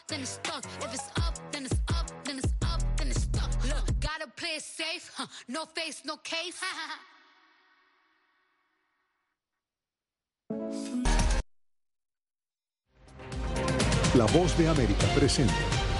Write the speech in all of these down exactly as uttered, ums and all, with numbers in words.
then it's stuck. If it's up, then it's up, then it's up, then it's stuck. Look, gotta play it safe, huh? No face, no case. La Voz de América presenta.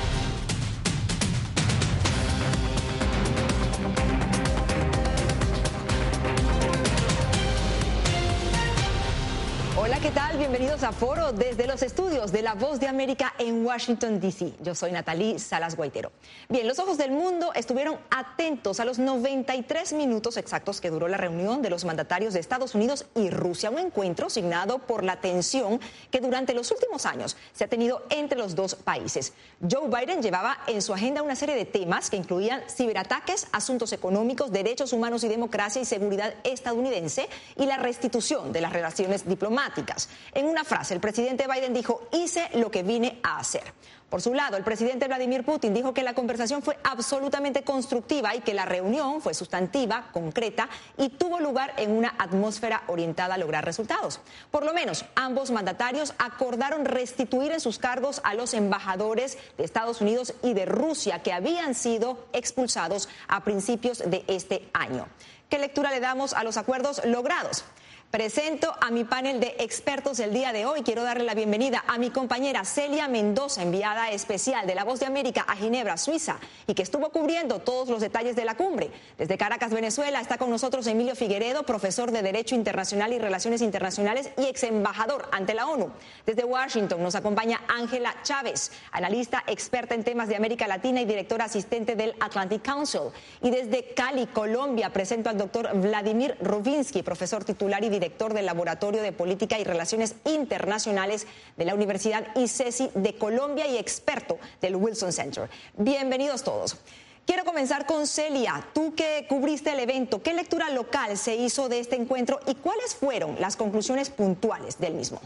Hola, ¿qué tal? Bienvenidos a Foro desde los estudios de La Voz de América en Washington, D C Yo soy Natalie Salas Guaitero. Bien, los ojos del mundo estuvieron atentos a los noventa y tres minutos exactos que duró la reunión de los mandatarios de Estados Unidos y Rusia, un encuentro signado por la tensión que durante los últimos años se ha tenido entre los dos países. Joe Biden llevaba en su agenda una serie de temas que incluían ciberataques, asuntos económicos, derechos humanos y democracia y seguridad estadounidense y la restitución de las relaciones diplomáticas. En una frase, el presidente Biden dijo: hice lo que vine a hacer. Por su lado, el presidente Vladimir Putin dijo que la conversación fue absolutamente constructiva y que la reunión fue sustantiva, concreta y tuvo lugar en una atmósfera orientada a lograr resultados. Por lo menos, ambos mandatarios acordaron restituir en sus cargos a los embajadores de Estados Unidos y de Rusia que habían sido expulsados a principios de este año. ¿Qué lectura le damos a los acuerdos logrados? Presento a mi panel de expertos el día de hoy. Quiero darle la bienvenida a mi compañera Celia Mendoza, enviada especial de La Voz de América a Ginebra, Suiza, y que estuvo cubriendo todos los detalles de la cumbre. Desde Caracas, Venezuela, está con nosotros Emilio Figueredo, profesor de Derecho Internacional y Relaciones Internacionales y ex embajador ante la ONU. Desde Washington nos acompaña Ángela Chávez, analista experta en temas de América Latina y directora asistente del Atlantic Council. Y desde Cali, Colombia, presento al doctor Vladimir Rubinsky, profesor titular y director del Laboratorio de Política y Relaciones Internacionales de la Universidad I C E S I de Colombia y experto del Wilson Center. Bienvenidos todos. Quiero comenzar con Celia. Tú que cubriste el evento, ¿qué lectura local se hizo de este encuentro y cuáles fueron las conclusiones puntuales del mismo?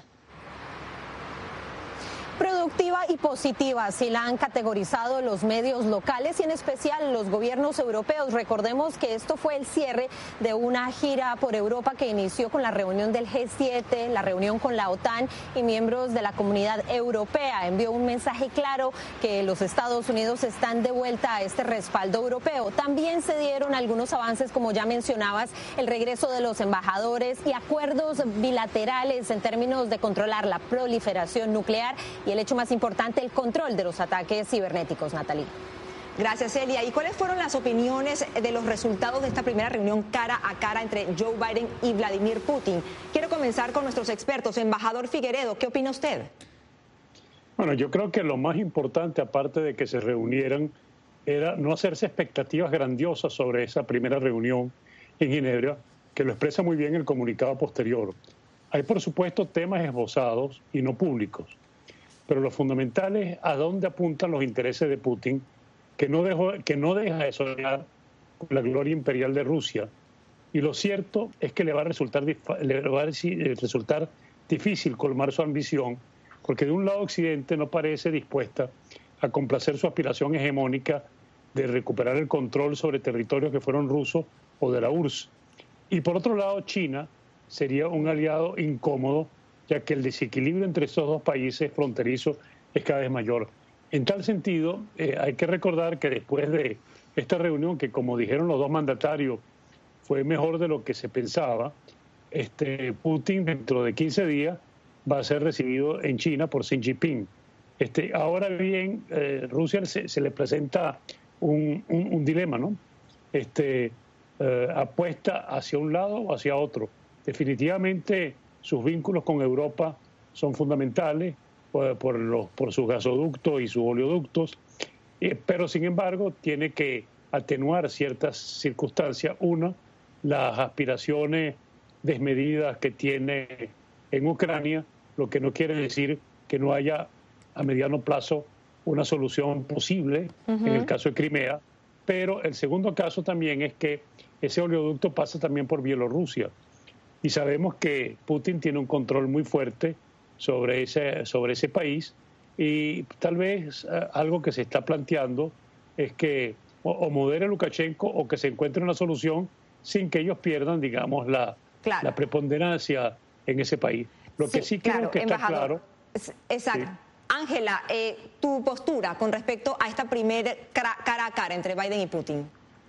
Productiva y positiva, así la han categorizado los medios locales y en especial los gobiernos europeos. Recordemos que esto fue el cierre de una gira por Europa que inició con la reunión del G siete, la reunión con la OTAN y miembros de la Comunidad Europea. Envió un mensaje claro que los Estados Unidos están de vuelta a este respaldo europeo. También se dieron algunos avances, como ya mencionabas, el regreso de los embajadores y acuerdos bilaterales en términos de controlar la proliferación nuclear y el hecho más importante, el control de los ataques cibernéticos. Natalie. Gracias, Celia. ¿Y cuáles fueron las opiniones de los resultados de esta primera reunión cara a cara entre Joe Biden y Vladimir Putin? Quiero comenzar con nuestros expertos. Embajador Figueredo, ¿qué opina usted? Bueno, yo creo que lo más importante, aparte de que se reunieran, era no hacerse expectativas grandiosas sobre esa primera reunión en Ginebra, que lo expresa muy bien el comunicado posterior. Hay, por supuesto, temas esbozados y no públicos. Pero lo fundamental es a dónde apuntan los intereses de Putin, que no, dejó, que no deja de soñar con la gloria imperial de Rusia. Y lo cierto es que le va a resultar, le va a resultar difícil colmar su ambición, porque de un lado Occidente no parece dispuesta a complacer su aspiración hegemónica de recuperar el control sobre territorios que fueron rusos o de la U R S S. Y por otro lado, China sería un aliado incómodo, ya que el desequilibrio entre estos dos países fronterizos es cada vez mayor. En tal sentido, eh, hay que recordar que después de esta reunión, que como dijeron los dos mandatarios, fue mejor de lo que se pensaba, este, Putin dentro de quince días va a ser recibido en China por Xi Jinping. Este, ahora bien, eh, Rusia se, se le presenta un, un, un dilema, ¿no? Este, eh, apuesta hacia un lado o hacia otro. Definitivamente sus vínculos con Europa son fundamentales por, por, los, por sus gasoductos y sus oleoductos, eh, pero sin embargo tiene que atenuar ciertas circunstancias. Una, las aspiraciones desmedidas que tiene en Ucrania, lo que no quiere decir que no haya a mediano plazo una solución posible uh-huh. en el caso de Crimea, pero el segundo caso también es que ese oleoducto pasa también por Bielorrusia. Y sabemos que Putin tiene un control muy fuerte sobre ese, sobre ese país y tal vez uh, algo que se está planteando es que o, o modere Lukashenko o que se encuentre una solución sin que ellos pierdan, digamos, la, claro. la preponderancia en ese país. Lo que sí, sí creo claro, que está embajador. claro... Exacto. Sí. Ángela, eh, tu postura con respecto a esta primera cara, cara a cara entre Biden y Putin.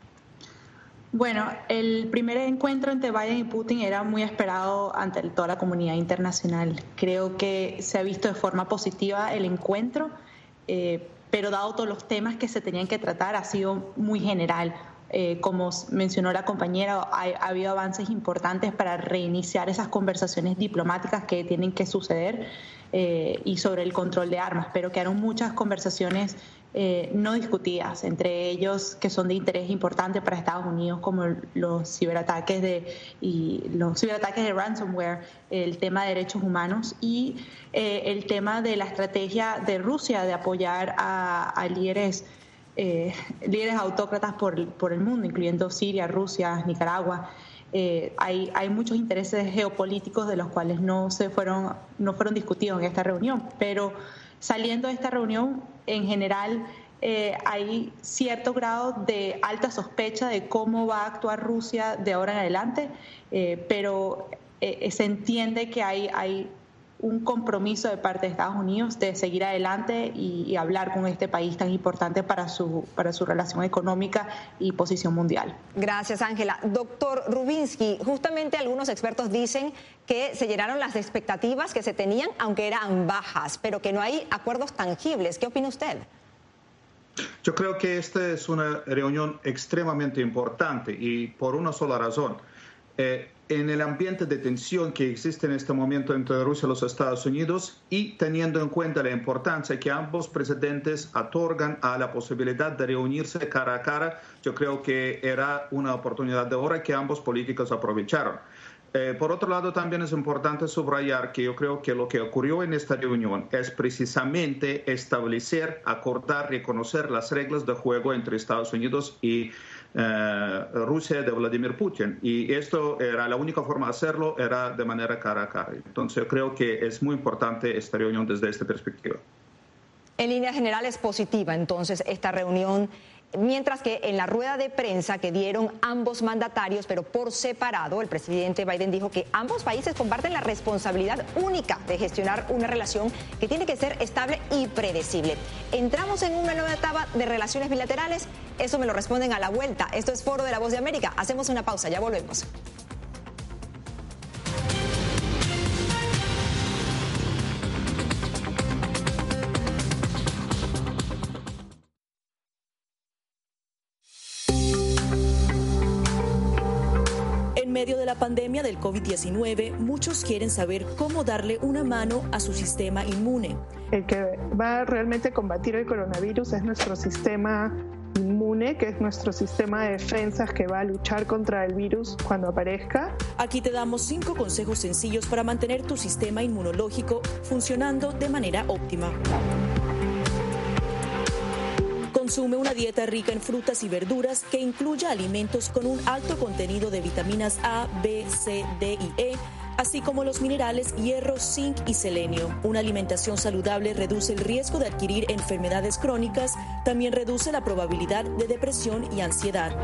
Bueno, el primer encuentro entre Biden y Putin era muy esperado ante toda la comunidad internacional. Creo que se ha visto de forma positiva el encuentro, eh, pero dado todos los temas que se tenían que tratar, ha sido muy general. Eh, como mencionó la compañera, ha, ha habido avances importantes para reiniciar esas conversaciones diplomáticas que tienen que suceder eh, y sobre el control de armas, pero quedaron muchas conversaciones eh, no discutidas, entre ellos que son de interés importante para Estados Unidos, como los ciberataques de, y los ciberataques de ransomware, el tema de derechos humanos y eh, el tema de la estrategia de Rusia de apoyar a, a líderes Eh, líderes autócratas por, por el mundo, incluyendo Siria, Rusia, Nicaragua. Eh, hay, hay muchos intereses geopolíticos de los cuales no se fueron, no fueron discutidos en esta reunión, pero saliendo de esta reunión, en general, eh, hay cierto grado de alta sospecha de cómo va a actuar Rusia de ahora en adelante, eh, pero eh, se entiende que hay, hay un compromiso de parte de Estados Unidos de seguir adelante y, y hablar con este país tan importante para su, para su relación económica y posición mundial. Gracias, Ángela. Doctor Rubinsky, justamente algunos expertos dicen que se llenaron las expectativas que se tenían, aunque eran bajas, pero que no hay acuerdos tangibles. ¿Qué opina usted? Yo creo que esta es una reunión extremadamente importante y por una sola razón. Eh, en el ambiente de tensión que existe en este momento entre Rusia y los Estados Unidos y teniendo en cuenta la importancia que ambos presidentes otorgan a la posibilidad de reunirse cara a cara, yo creo que era una oportunidad de oro que ambos políticos aprovecharon. Eh, por otro lado, también es importante subrayar que yo creo que lo que ocurrió en esta reunión es precisamente establecer, acordar, reconocer las reglas de juego entre Estados Unidos y eh, Rusia de Vladimir Putin. Y esto era la única forma de hacerlo, era de manera cara a cara. Entonces, yo creo que es muy importante esta reunión desde esta perspectiva. En línea general es positiva, entonces, esta reunión. Mientras que en la rueda de prensa que dieron ambos mandatarios, pero por separado, el presidente Biden dijo que ambos países comparten la responsabilidad única de gestionar una relación que tiene que ser estable y predecible. ¿Entramos en una nueva etapa de relaciones bilaterales? Eso me lo responden a la vuelta. Esto es Foro de la Voz de América. Hacemos una pausa, ya volvemos. En medio de la pandemia del COVID diecinueve, muchos quieren saber cómo darle una mano a su sistema inmune. El que va a realmente combatir el coronavirus es nuestro sistema inmune, que es nuestro sistema de defensas que va a luchar contra el virus cuando aparezca. Aquí te damos cinco consejos sencillos para mantener tu sistema inmunológico funcionando de manera óptima. Consume una dieta rica en frutas y verduras que incluya alimentos con un alto contenido de vitaminas A, B, C, D y E, así como los minerales hierro, zinc y selenio. Una alimentación saludable reduce el riesgo de adquirir enfermedades crónicas, también reduce la probabilidad de depresión y ansiedad.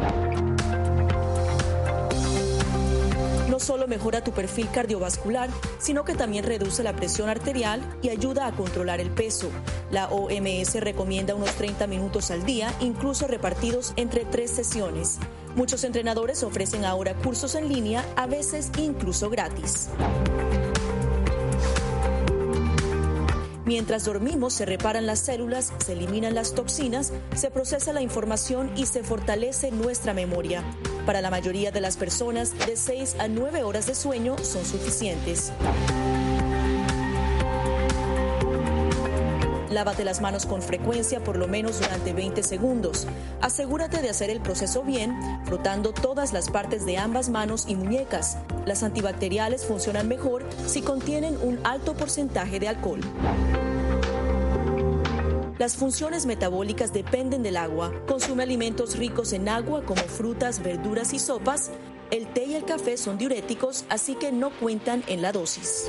No solo mejora tu perfil cardiovascular, sino que también reduce la presión arterial y ayuda a controlar el peso. La O M S recomienda unos treinta minutos al día, incluso repartidos entre tres sesiones. Muchos entrenadores ofrecen ahora cursos en línea, a veces incluso gratis. Mientras dormimos, se reparan las células, se eliminan las toxinas, se procesa la información y se fortalece nuestra memoria. Para la mayoría de las personas, de seis a nueve horas de sueño son suficientes. Lávate las manos con frecuencia, por lo menos durante veinte segundos. Asegúrate de hacer el proceso bien, frotando todas las partes de ambas manos y muñecas. Las antibacteriales funcionan mejor si contienen un alto porcentaje de alcohol. Las funciones metabólicas dependen del agua. Consume alimentos ricos en agua como frutas, verduras y sopas. El té y el café son diuréticos, así que no cuentan en la dosis.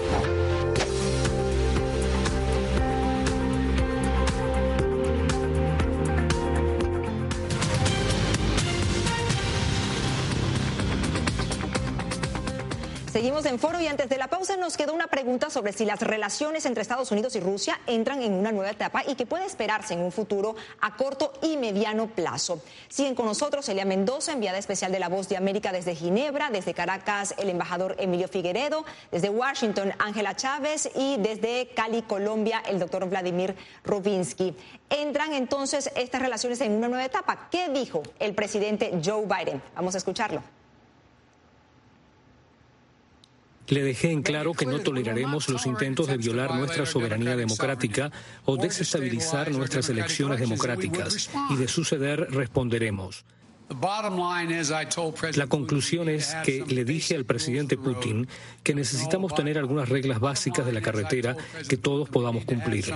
Seguimos en Foro y antes de la pausa nos quedó una pregunta sobre si las relaciones entre Estados Unidos y Rusia entran en una nueva etapa y qué puede esperarse en un futuro a corto y mediano plazo. Siguen con nosotros Elia Mendoza, enviada especial de La Voz de América desde Ginebra, desde Caracas el embajador Emilio Figueredo, desde Washington Ángela Chávez y desde Cali, Colombia, el doctor Vladimir Rubinsky. ¿Entran entonces estas relaciones en una nueva etapa? ¿Qué dijo el presidente Joe Biden? Vamos a escucharlo. Le dejé en claro que no toleraremos los intentos de violar nuestra soberanía democrática o desestabilizar nuestras elecciones democráticas, y de suceder responderemos. La conclusión es que le dije al presidente Putin que necesitamos tener algunas reglas básicas de la carretera que todos podamos cumplir.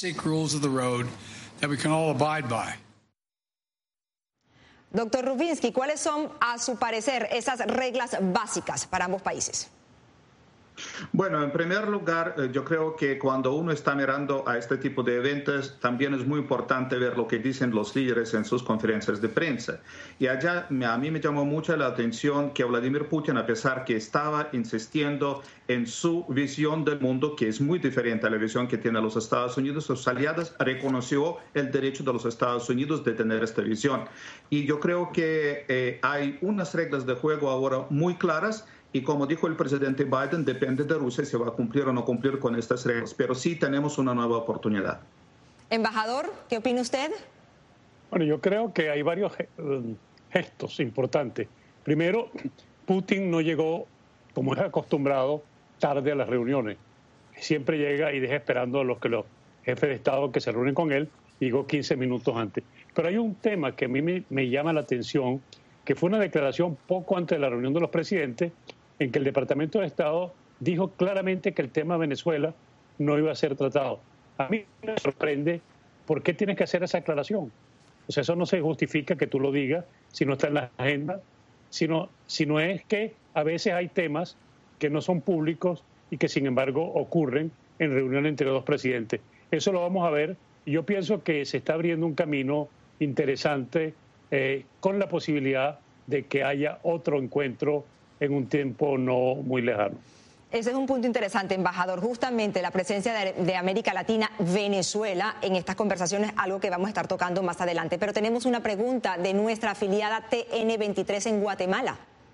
Doctor Rubinsky, ¿cuáles son, a su parecer, esas reglas básicas para ambos países? Bueno, en primer lugar, yo creo que cuando uno está mirando a este tipo de eventos, también es muy importante ver lo que dicen los líderes en sus conferencias de prensa. Y allá a mí me llamó mucho la atención que Vladimir Putin, a pesar que estaba insistiendo en su visión del mundo, que es muy diferente a la visión que tienen los Estados Unidos, sus aliados reconoció el derecho de los Estados Unidos de tener esta visión. Y yo creo que eh, hay unas reglas de juego ahora muy claras. Y como dijo el presidente Biden, depende de Rusia si va a cumplir o no cumplir con estas reglas. Pero sí tenemos una nueva oportunidad. Embajador, ¿qué opina usted? Bueno, yo creo que hay varios gestos importantes. Primero, Putin no llegó, como es acostumbrado, tarde a las reuniones. Siempre llega y deja esperando a los, que los jefes de Estado que se reúnen con él, llegó quince minutos antes. Pero hay un tema que a mí me, me llama la atención, que fue una declaración poco antes de la reunión de los presidentes, en que el Departamento de Estado dijo claramente que el tema de Venezuela no iba a ser tratado. A mí me sorprende por qué tienes que hacer esa aclaración. O sea, eso no se justifica que tú lo digas si no está en la agenda, sino, sino es que a veces hay temas que no son públicos y que sin embargo ocurren en reuniones entre dos presidentes. Eso lo vamos a ver y yo pienso que se está abriendo un camino interesante eh, con la posibilidad de que haya otro encuentro en un tiempo no muy lejano. Ese es un punto interesante, embajador. Justamente la presencia de, de América Latina, Venezuela, en estas conversaciones, algo que vamos a estar tocando más adelante. Pero tenemos una pregunta de nuestra afiliada T N veintitrés en Guatemala.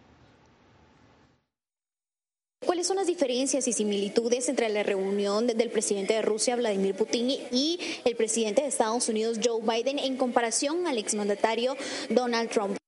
¿Cuáles son las diferencias y similitudes entre la reunión del presidente de Rusia, Vladimir Putin, y el presidente de Estados Unidos, Joe Biden, en comparación al exmandatario Donald Trump?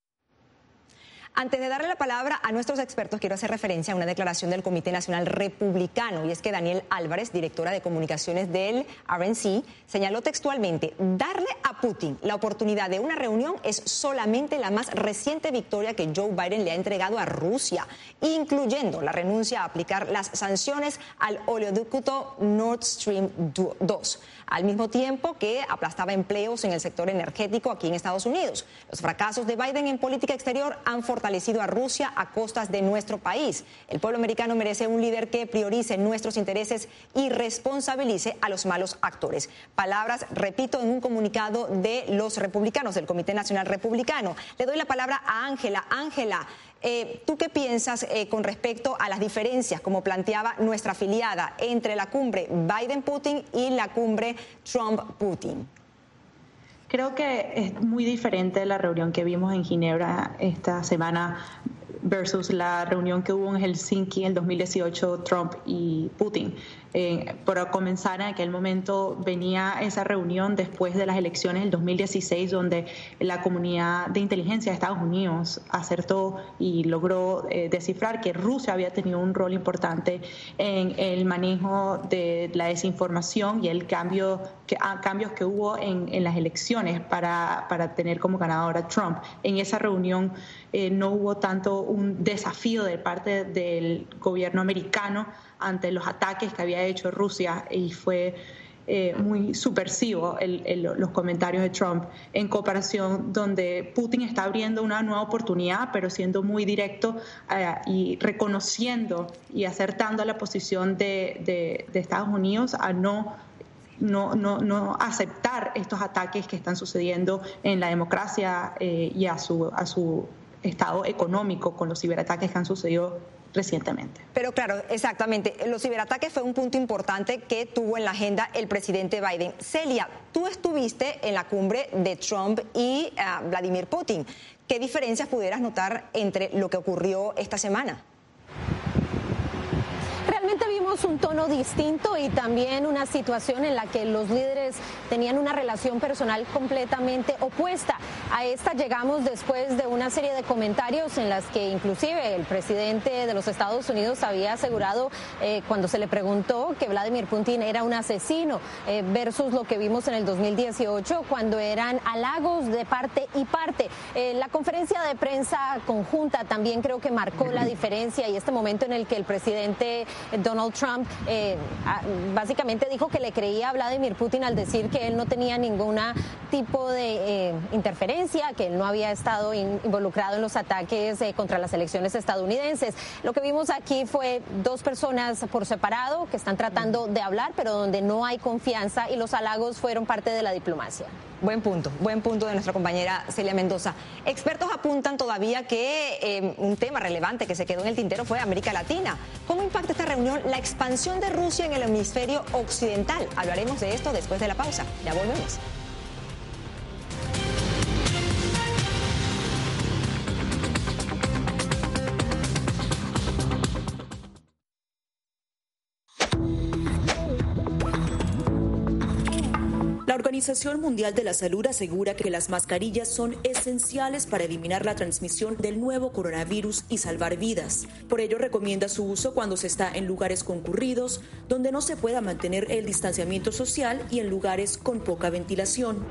Antes de darle la palabra a nuestros expertos, quiero hacer referencia a una declaración del Comité Nacional Republicano, y es que Daniel Álvarez, directora de comunicaciones del R N C, señaló textualmente: darle a Putin la oportunidad de una reunión es solamente la más reciente victoria que Joe Biden le ha entregado a Rusia, incluyendo la renuncia a aplicar las sanciones al oleoducto Nord Stream dos, al mismo tiempo que aplastaba empleos en el sector energético aquí en Estados Unidos. Los fracasos de Biden en política exterior han fortalecido a Rusia a costas de nuestro país. El pueblo americano merece un líder que priorice nuestros intereses y responsabilice a los malos actores. Palabras, repito, en un comunicado de los republicanos, del Comité Nacional Republicano. Le doy la palabra a Ángela. Ángela, eh, ¿tú qué piensas eh, con respecto a las diferencias, como planteaba nuestra afiliada, entre la cumbre Biden-Putin y la cumbre Trump-Putin? Creo que es muy diferente la reunión que vimos en Ginebra esta semana versus la reunión que hubo en Helsinki en el dos mil dieciocho, Trump y Putin. Eh, por comenzar, en aquel momento venía esa reunión después de las elecciones del dos mil dieciséis, donde la comunidad de inteligencia de Estados Unidos acertó y logró eh, descifrar que Rusia había tenido un rol importante en el manejo de la desinformación y el cambio que, ah, cambios que hubo en, en las elecciones para, para tener como ganador a Trump. En esa reunión eh, no hubo tanto un desafío de parte del gobierno americano ante los ataques que había hecho Rusia, y fue eh, muy subversivo el, el, los comentarios de Trump, en comparación donde Putin está abriendo una nueva oportunidad, pero siendo muy directo eh, y reconociendo y acertando a la posición de, de, de Estados Unidos a no No, no, no aceptar estos ataques que están sucediendo en la democracia eh, y a su, a su estado económico con los ciberataques que han sucedido recientemente. Pero claro, exactamente, los ciberataques fue un punto importante que tuvo en la agenda el presidente Biden. Celia, tú estuviste en la cumbre de Trump y uh, Vladimir Putin. ¿Qué diferencias pudieras notar entre lo que ocurrió esta semana? Realmente vimos un tono distinto y también una situación en la que los líderes tenían una relación personal completamente opuesta. A esta llegamos después de una serie de comentarios en las que inclusive el presidente de los Estados Unidos había asegurado eh, cuando se le preguntó que Vladimir Putin era un asesino eh, versus lo que vimos en el dos mil dieciocho cuando eran halagos de parte y parte. Eh, la conferencia de prensa conjunta también creo que marcó la diferencia y este momento en el que el presidente Donald Trump eh, básicamente dijo que le creía a Vladimir Putin al decir que él no tenía ningún tipo de eh, interferencia, que él no había estado in, involucrado en los ataques eh, contra las elecciones estadounidenses. Lo que vimos aquí fue dos personas por separado que están tratando de hablar, pero donde no hay confianza y los halagos fueron parte de la diplomacia. Buen punto, buen punto de nuestra compañera Celia Mendoza. Expertos apuntan todavía que eh, un tema relevante que se quedó en el tintero fue América Latina. ¿Cómo impacta esta reunión la expansión de Rusia en el hemisferio occidental? Hablaremos de esto después de la pausa. Ya volvemos. La Organización Mundial de la Salud asegura que las mascarillas son esenciales para eliminar la transmisión del nuevo coronavirus y salvar vidas. Por ello, recomienda su uso cuando se está en lugares concurridos, donde no se pueda mantener el distanciamiento social y en lugares con poca ventilación.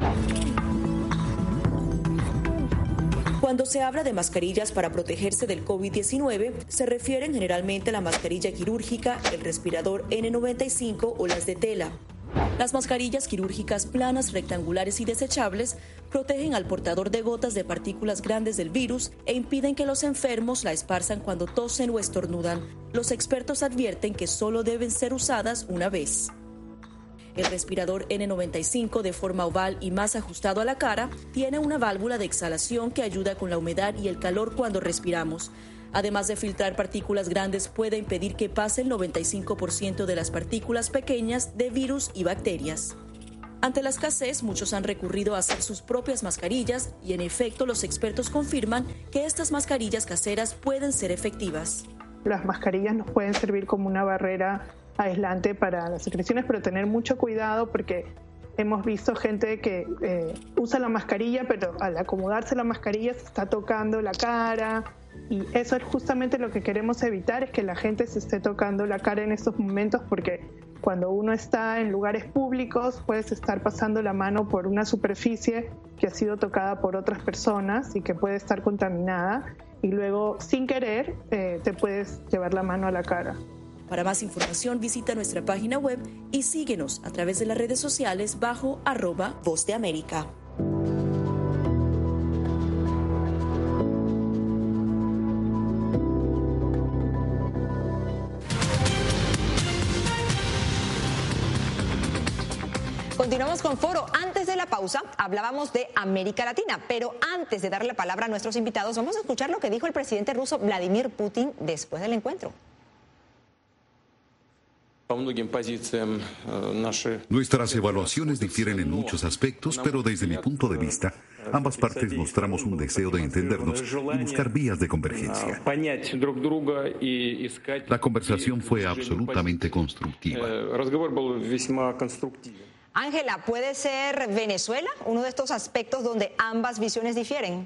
Cuando se habla de mascarillas para protegerse del COVID diecinueve, se refieren generalmente a la mascarilla quirúrgica, el respirador ene noventa y cinco o las de tela. Las mascarillas quirúrgicas planas, rectangulares y desechables protegen al portador de gotas de partículas grandes del virus e impiden que los enfermos la esparzan cuando tosen o estornudan. Los expertos advierten que solo deben ser usadas una vez. El respirador ene noventa y cinco, de forma oval y más ajustado a la cara, tiene una válvula de exhalación que ayuda con la humedad y el calor cuando respiramos. Además de filtrar partículas grandes, puede impedir que pase el noventa y cinco por ciento de las partículas pequeñas de virus y bacterias. Ante la escasez, muchos han recurrido a hacer sus propias mascarillas y, en efecto, los expertos confirman que estas mascarillas caseras pueden ser efectivas. Las mascarillas nos pueden servir como una barrera aislante para las secreciones, pero tener mucho cuidado porque hemos visto gente que eh, usa la mascarilla, pero al acomodarse la mascarilla se está tocando la cara. Y eso es justamente lo que queremos evitar, es que la gente se esté tocando la cara en estos momentos, porque cuando uno está en lugares públicos puedes estar pasando la mano por una superficie que ha sido tocada por otras personas y que puede estar contaminada y luego sin querer eh, te puedes llevar la mano a la cara. Para más información visita nuestra página web y síguenos a través de las redes sociales bajo arroba Voz de América. Continuamos con Foro. Antes de la pausa hablábamos de América Latina, pero antes de darle la palabra a nuestros invitados, vamos a escuchar lo que dijo el presidente ruso Vladimir Putin después del encuentro. Nuestras evaluaciones difieren en muchos aspectos, pero desde mi punto de vista, ambas partes mostramos un deseo de entendernos y buscar vías de convergencia. La conversación fue absolutamente constructiva. Ángela, ¿puede ser Venezuela uno de estos aspectos donde ambas visiones difieren?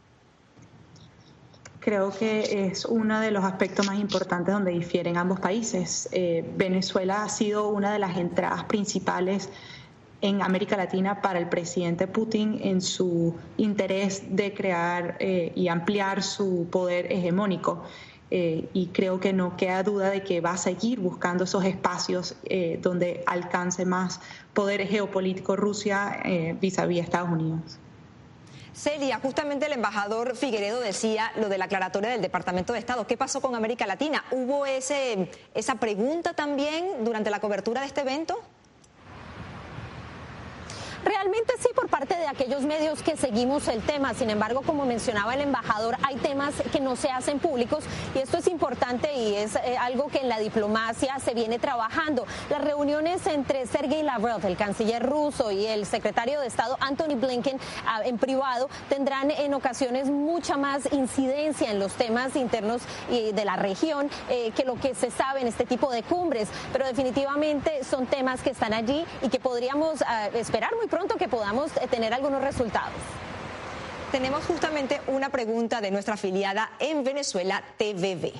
Creo que es uno de los aspectos más importantes donde difieren ambos países. Eh, Venezuela ha sido una de las entradas principales en América Latina para el presidente Putin en su interés de crear eh, y ampliar su poder hegemónico. Eh, y creo que no queda duda de que va a seguir buscando esos espacios eh, donde alcance más poder geopolítico Rusia eh, vis-a-vis Estados Unidos. Celia, justamente el embajador Figueredo decía lo de la aclaratoria del Departamento de Estado. ¿Qué pasó con América Latina? ¿Hubo ese, esa pregunta también durante la cobertura de este evento? Realmente sí, por parte de aquellos medios que seguimos el tema. Sin embargo, como mencionaba el embajador, hay temas que no se hacen públicos y esto es importante y es eh, algo que en la diplomacia se viene trabajando. Las reuniones entre Sergei Lavrov, el canciller ruso, y el secretario de Estado Antony Blinken uh, en privado tendrán en ocasiones mucha más incidencia en los temas internos y de la región eh, que lo que se sabe en este tipo de cumbres, pero definitivamente son temas que están allí y que podríamos uh, esperar muy pronto que podamos eh, tener algunos resultados. Tenemos justamente una pregunta de nuestra afiliada en Venezuela, T V B.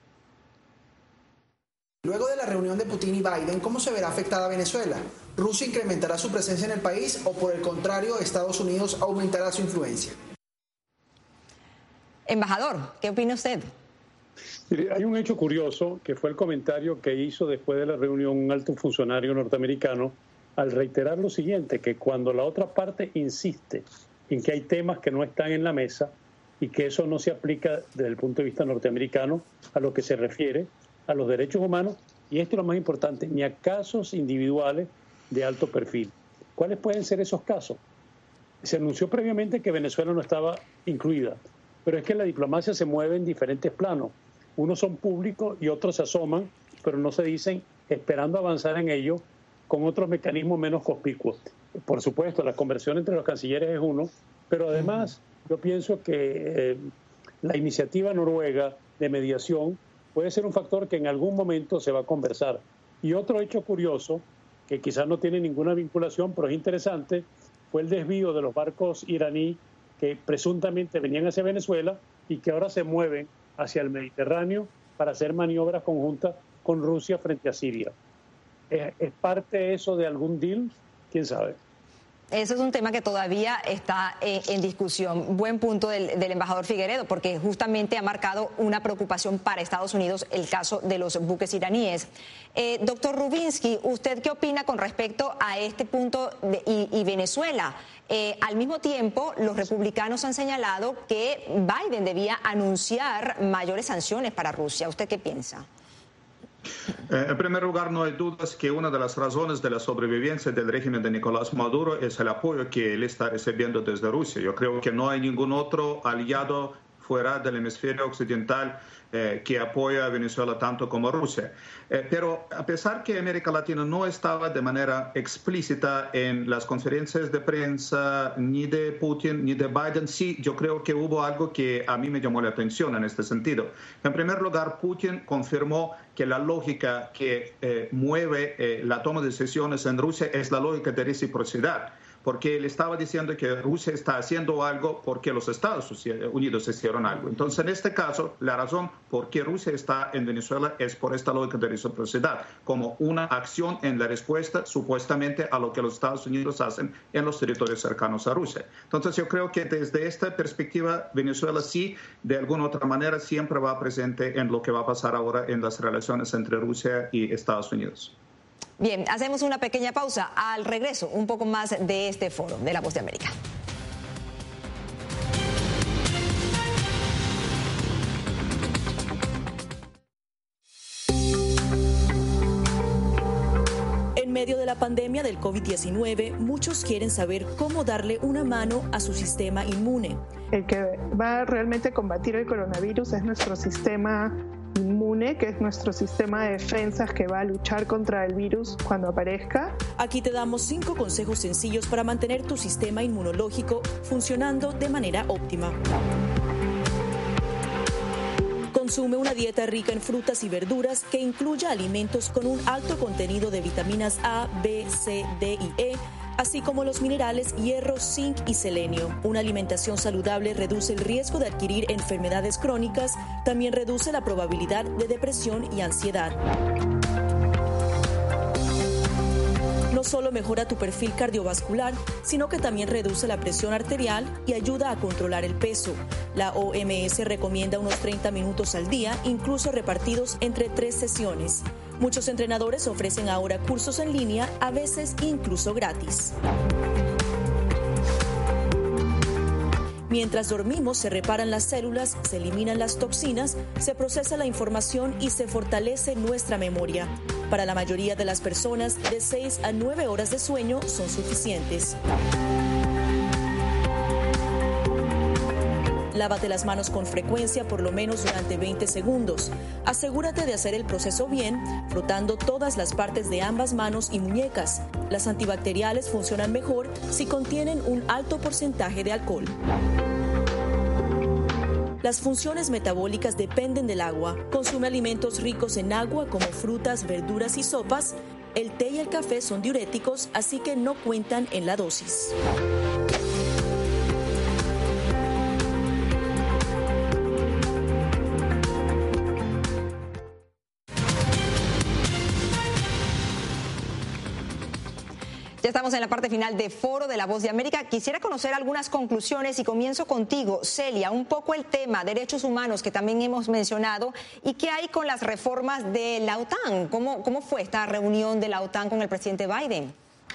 Luego de la reunión de Putin y Biden, ¿cómo se verá afectada Venezuela? ¿Rusia incrementará su presencia en el país o, por el contrario, Estados Unidos aumentará su influencia? Embajador, ¿qué opina usted? Mire, hay un hecho curioso que fue el comentario que hizo después de la reunión un alto funcionario norteamericano al reiterar lo siguiente, que cuando la otra parte insiste en que hay temas que no están en la mesa y que eso no se aplica desde el punto de vista norteamericano a lo que se refiere a los derechos humanos, y esto es lo más importante, ni a casos individuales de alto perfil. ¿Cuáles pueden ser esos casos? Se anunció previamente que Venezuela no estaba incluida, pero es que la diplomacia se mueve en diferentes planos. Unos son públicos y otros se asoman, pero no se dicen, esperando avanzar en ello con otros mecanismos menos conspicuos. Por supuesto, la conversión entre los cancilleres es uno, pero además yo pienso que eh, la iniciativa noruega de mediación puede ser un factor que en algún momento se va a conversar. Y otro hecho curioso, que quizás no tiene ninguna vinculación, pero es interesante, fue el desvío de los barcos iraní que presuntamente venían hacia Venezuela y que ahora se mueven hacia el Mediterráneo para hacer maniobras conjuntas con Rusia frente a Siria. ¿Es, es parte eso de algún deal? ¿Quién sabe? Ese es un tema que todavía está en, en discusión. Buen punto del, del embajador Figueredo, porque justamente ha marcado una preocupación para Estados Unidos el caso de los buques iraníes. Eh, doctor Rubinsky, ¿usted qué opina con respecto a este punto de, y, y Venezuela? Eh, al mismo tiempo, los republicanos han señalado que Biden debía anunciar mayores sanciones para Rusia. ¿Usted qué piensa? Eh, en primer lugar, no hay dudas que una de las razones de la sobrevivencia del régimen de Nicolás Maduro es el apoyo que él está recibiendo desde Rusia. Yo creo que no hay ningún otro aliado fuera del hemisferio occidental eh, que apoya a Venezuela tanto como Rusia. Eh, pero a pesar que América Latina no estaba de manera explícita en las conferencias de prensa ni de Putin ni de Biden, sí, yo creo que hubo algo que a mí me llamó la atención en este sentido. En primer lugar, Putin confirmó que la lógica que eh, mueve eh, la toma de decisiones en Rusia es la lógica de reciprocidad, porque él estaba diciendo que Rusia está haciendo algo porque los Estados Unidos hicieron algo. Entonces, en este caso, la razón por qué Rusia está en Venezuela es por esta lógica de reciprocidad, como una acción en la respuesta supuestamente a lo que los Estados Unidos hacen en los territorios cercanos a Rusia. Entonces, yo creo que desde esta perspectiva, Venezuela sí, de alguna otra manera, siempre va presente en lo que va a pasar ahora en las relaciones entre Rusia y Estados Unidos. Bien, hacemos una pequeña pausa. Al regreso, un poco más de este foro de La Voz de América. En medio de la pandemia del COVID diecinueve, muchos quieren saber cómo darle una mano a su sistema inmune. El que va realmente a combatir el coronavirus es nuestro sistema inmune, que es nuestro sistema de defensas que va a luchar contra el virus cuando aparezca. Aquí te damos cinco consejos sencillos para mantener tu sistema inmunológico funcionando de manera óptima. Consume una dieta rica en frutas y verduras que incluya alimentos con un alto contenido de vitaminas A, B, C, D y E, así como los minerales hierro, zinc y selenio. Una alimentación saludable reduce el riesgo de adquirir enfermedades crónicas, también reduce la probabilidad de depresión y ansiedad. No solo mejora tu perfil cardiovascular, sino que también reduce la presión arterial y ayuda a controlar el peso. La O M S recomienda unos treinta minutos al día, incluso repartidos entre tres sesiones. Muchos entrenadores ofrecen ahora cursos en línea, a veces incluso gratis. Mientras dormimos se reparan las células, se eliminan las toxinas, se procesa la información y se fortalece nuestra memoria. Para la mayoría de las personas, de seis a nueve horas de sueño son suficientes. Lávate las manos con frecuencia, por lo menos durante veinte segundos. Asegúrate de hacer el proceso bien, frotando todas las partes de ambas manos y muñecas. Las antibacteriales funcionan mejor si contienen un alto porcentaje de alcohol. Las funciones metabólicas dependen del agua. Consume alimentos ricos en agua como frutas, verduras y sopas. El té y el café son diuréticos, así que no cuentan en la dosis. Ya estamos en la parte final de Foro de la Voz de América. Quisiera conocer algunas conclusiones y comienzo contigo, Celia, un poco el tema derechos humanos que también hemos mencionado y qué hay con las reformas de la OTAN. ¿Cómo, cómo fue esta reunión de la OTAN con el presidente Biden?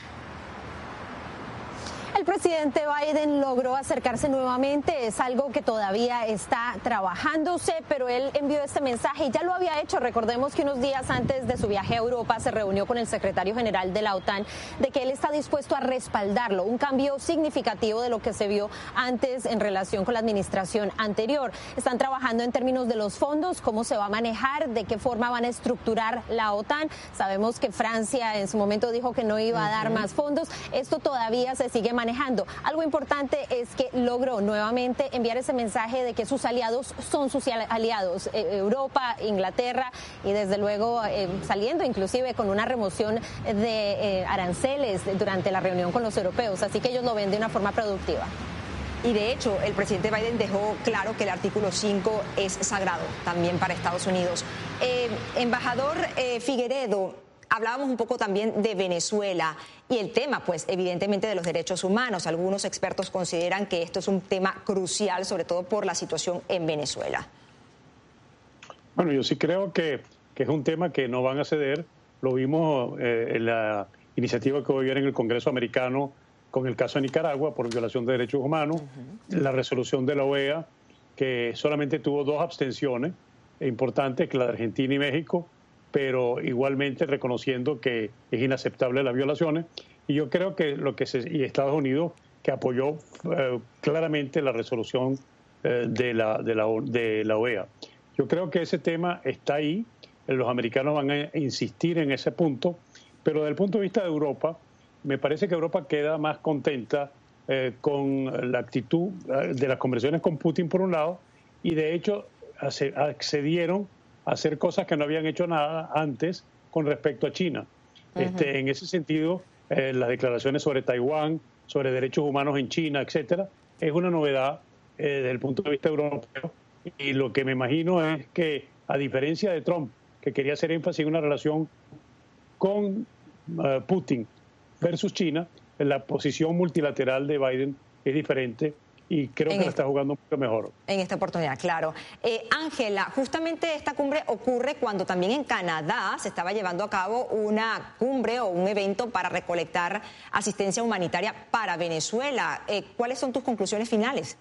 El presidente Biden logró acercarse nuevamente, es algo que todavía está trabajándose, pero él envió este mensaje y ya lo había hecho. Recordemos que unos días antes de su viaje a Europa se reunió con el secretario general de la OTAN de que él está dispuesto a respaldarlo, un cambio significativo de lo que se vio antes en relación con la administración anterior. Están trabajando en términos de los fondos, cómo se va a manejar, de qué forma van a estructurar la OTAN. Sabemos que Francia en su momento dijo que no iba a dar uh-huh. más fondos. Esto todavía se sigue manejando. Algo importante es que logró nuevamente enviar ese mensaje de que sus aliados son sus aliados, eh, Europa, Inglaterra y desde luego eh, saliendo inclusive con una remoción de eh, aranceles durante la reunión con los europeos, así que ellos lo ven de una forma productiva. Y de hecho, el presidente Biden dejó claro que el artículo cinco es sagrado también para Estados Unidos. Eh, embajador eh, Figueredo, hablábamos un poco también de Venezuela y el tema, pues, evidentemente de los derechos humanos. Algunos expertos consideran que esto es un tema crucial, sobre todo por la situación en Venezuela. Bueno, yo sí creo que, que es un tema que no van a ceder. Lo vimos eh, en la iniciativa que hubo en el Congreso americano con el caso de Nicaragua por violación de derechos humanos, uh-huh. la resolución de la O E A, que solamente tuvo dos abstenciones importantes, que la de Argentina y México, pero igualmente reconociendo que es inaceptable las violaciones. Y yo creo que lo que se, y Estados Unidos, que apoyó eh, claramente la resolución eh, de, la, de, la, de la O E A. Yo creo que ese tema está ahí, los americanos van a insistir en ese punto, pero desde el punto de vista de Europa, me parece que Europa queda más contenta eh, con la actitud de las conversaciones con Putin por un lado, y de hecho accedieron hacer cosas que no habían hecho nada antes con respecto a China. Uh-huh. Este, en ese sentido, eh, las declaraciones sobre Taiwán, sobre derechos humanos en China, etcétera, es una novedad eh, desde el punto de vista europeo. Y lo que me imagino es que, a diferencia de Trump, que quería hacer énfasis en una relación con uh, Putin versus China, la posición multilateral de Biden es diferente. Y creo en que la está jugando mucho mejor. En esta oportunidad, claro. Ángela, eh, justamente esta cumbre ocurre cuando también en Canadá se estaba llevando a cabo una cumbre o un evento para recolectar asistencia humanitaria para Venezuela. Eh, ¿Cuáles son tus conclusiones finales?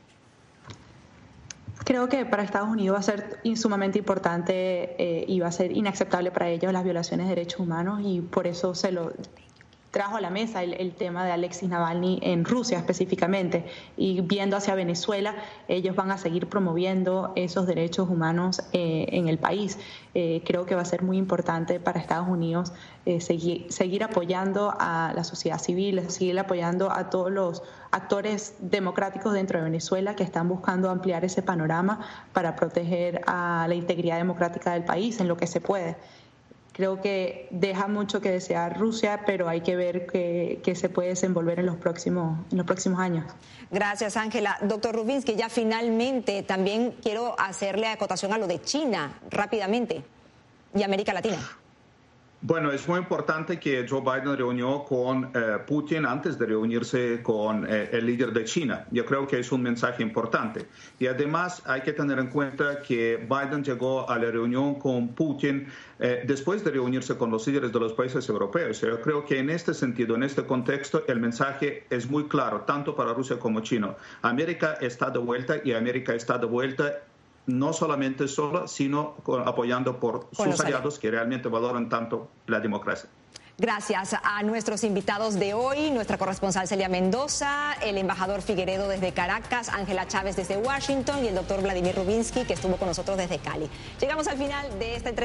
Creo que para Estados Unidos va a ser sumamente importante eh, y va a ser inaceptable para ellos las violaciones de derechos humanos, y por eso se lo trajo a la mesa el, el tema de Alexis Navalny en Rusia específicamente, y viendo hacia Venezuela, ellos van a seguir promoviendo esos derechos humanos eh, en el país. Eh, creo que va a ser muy importante para Estados Unidos eh, seguir, seguir apoyando a la sociedad civil, seguir apoyando a todos los actores democráticos dentro de Venezuela que están buscando ampliar ese panorama para proteger a la integridad democrática del país en lo que se puede. Creo que deja mucho que desear Rusia, pero hay que ver qué, qué se puede desenvolver en los próximos, en los próximos años. Gracias, Ángela. Doctor Rubinsky, ya finalmente también quiero hacerle acotación a lo de China rápidamente y América Latina. Bueno, es muy importante que Joe Biden reunió con eh, Putin antes de reunirse con eh, el líder de China. Yo creo que es un mensaje importante. Y además hay que tener en cuenta que Biden llegó a la reunión con Putin eh, después de reunirse con los líderes de los países europeos. Yo creo que en este sentido, en este contexto, el mensaje es muy claro, tanto para Rusia como China. América está de vuelta y América está de vuelta no solamente sola, sino apoyando por con sus aliados que realmente valoran tanto la democracia. Gracias a nuestros invitados de hoy, nuestra corresponsal Celia Mendoza, el embajador Figueredo desde Caracas, Ángela Chávez desde Washington y el doctor Vladimir Rubinsky, que estuvo con nosotros desde Cali. Llegamos al final de esta entrevista.